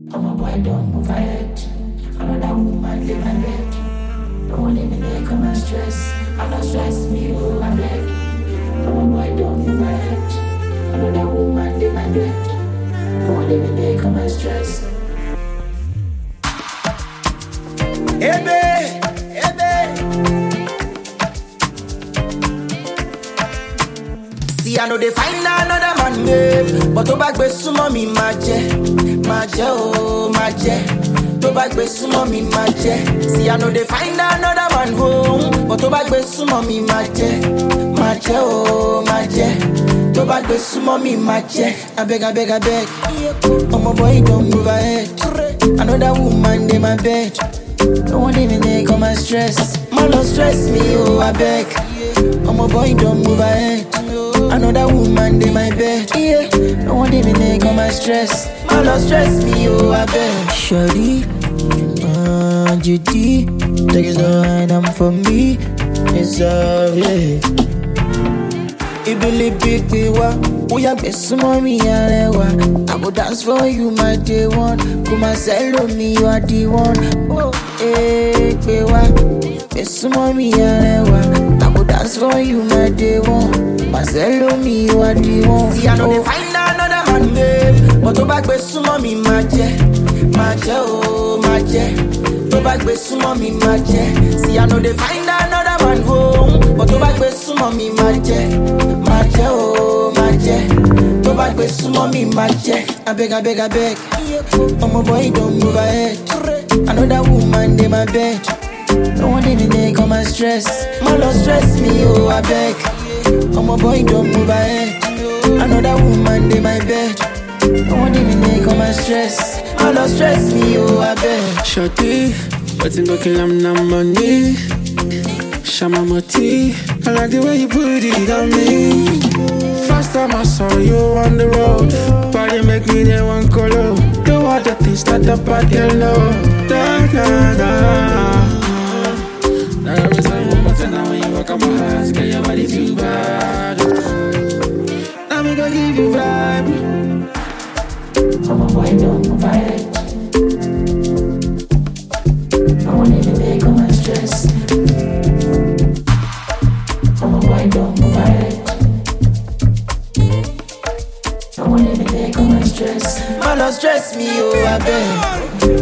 I'm a boy, don't move ahead. Another woman in my bed. Don't leave me there, come and stress. I'm not stress me, oh, I beg. I'm a boy, don't move ahead. Another woman in my bed. Don't leave me there, come and stress. Hey, babe. Hey, babe. See, I know they find another man, babe. But to back with some mommy, my jet. To back with some mommy, my jet. See, I know they find another man home. But to back with some mommy, my jet. To back with some mommy, my jet. I beg. Oh, my boy, don't move ahead. Another woman in my bed. Don't want even there, come and stress. My love stress me, oh, I beg. Oh, my boy, don't move ahead. Another woman in my bed. Yeah, don't want even there, come and stress. My love stress me, oh, I beg. Shawty, GD, take it on, I'm for me. It's yeah. Ibili big wa, we are best mommy alewa. I go dance for you, my day one. Come and sell me, you are the one. Oh, wa, best mommy alewa. I go dance for you, my day one. Marcelo me, you are the one. See, I know they find another man, babe. But to back best mommy, my jet. To back best mommy, my jet. See, I know they find another man home. But to back best mommy, my jet. To back with some mommy, my jet. I beg. Oh, my boy, don't move ahead. Another woman in my bed. Don't want even there, come and stress. My love stress me, oh, I beg. Oh, my boy, don't move ahead. Another woman in my bed. Don't want even there, come and stress. My love stress me, oh, I beg. Shorty, but you looking I'm not money. Shama Moti, I like the way you put it on me. First time I saw you on the road, body make me the one color. Do all the things that the body love. Da. Now every time one more time, now when you walk on my hands, get your body too bad. Now me gonna give you vibe. I'm a boy, don't move ahead. I want even there, come and stress. I'm a boy, don't move ahead. I want even there, come and stress. My love stress me, oh, I beg.